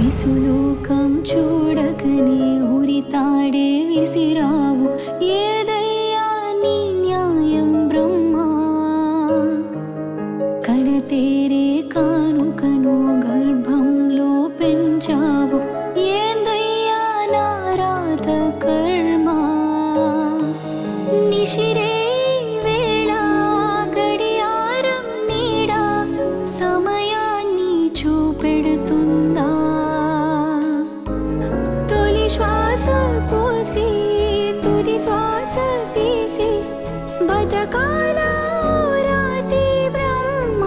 శిశులోకం చూడకనే ఉరితాడే విసిరావు ఏదయ్యా నీ న్యాయం బ్రహ్మా కడతేరే కానుకను గర్భంలో పెంచావు ఏందయ్యా నా రాత కర్మ నిశిరే వేళ గడియారం నీడ సమయాన్ని చూపెడుతుందా తొలి శ్వాస పోసి తుది శ్వాస తీసి బతకాల రాతి బ్రహ్మ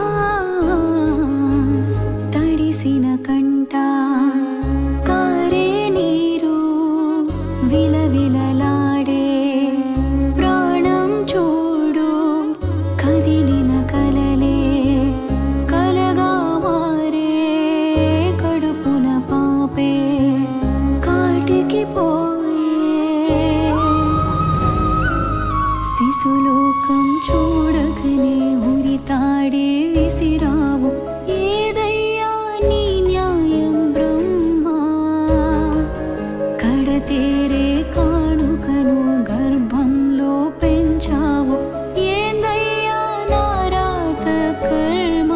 తడిసిన కంట కారే నీరు విలవిలలాడే ప్రాణం చూడు కదిలిన కలలే కలగా మారే కడుపున పాపే కాటికి పోయే శిశులోకం చూడకనే ఉరితాడే విసిరావు ఏదయ్యా నీ న్యాయం బ్రహ్మా కడతేరే కానుకను గర్భంలో పెంచావు ఏందయ్యా నా రాత కర్మ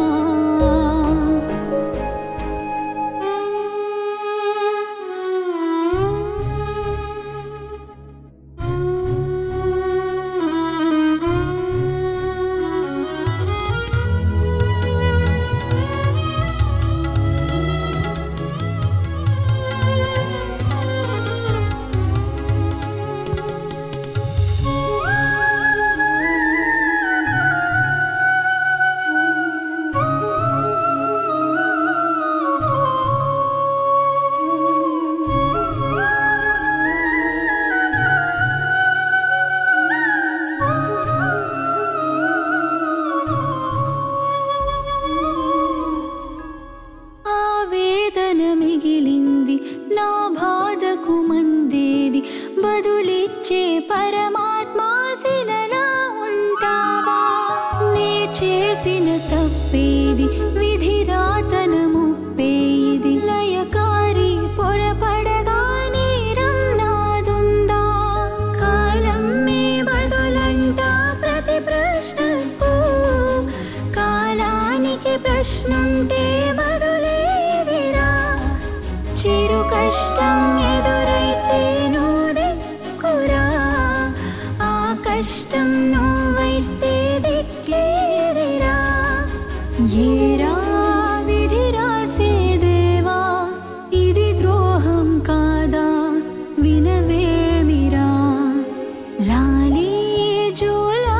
మిగిలింది నా బాధకు మందేది బదులిచ్చే పరమాత్మా శిలలా ఉంటావా నే చేసిన తప్పేది విధి రాతన ముప్పేది లయకారి పొరపడగా నేరం నాదుందా కాలం మే బదులంట ప్రతి ప్రశ్నకు కాలానికి ప్రశ్నుంటే బదులేదిరా చిరు కష్టం ఎదురైతే నువ్వెక్కురా ఆ కష్టం నువ్వైతే దిక్కేదిరా ఏరా విధి రాసేదేవా ఇది ద్రోహం కాదా వినవేమిరా లాలీ జో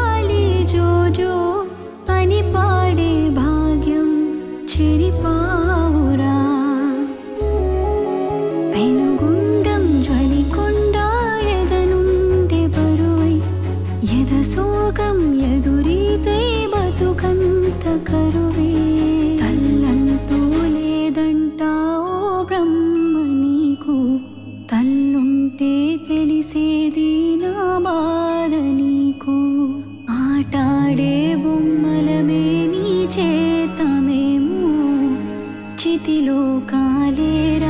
అని పాడే భాగ్యం చెరిపావురా పెనుగుండం జ్వలికొండ ఎదనుండే బరువై ఎదసోగం ఎదురీతే బతుకంత కరువే తల్లంటూ లేదంటా ఓ బ్రహ్మ నీకు తల్లుంటే తెలిసేది నా బాధ నీకు ఆటాడే బొమ్మలమే నీ చేత మేము చితిలో కాలేరా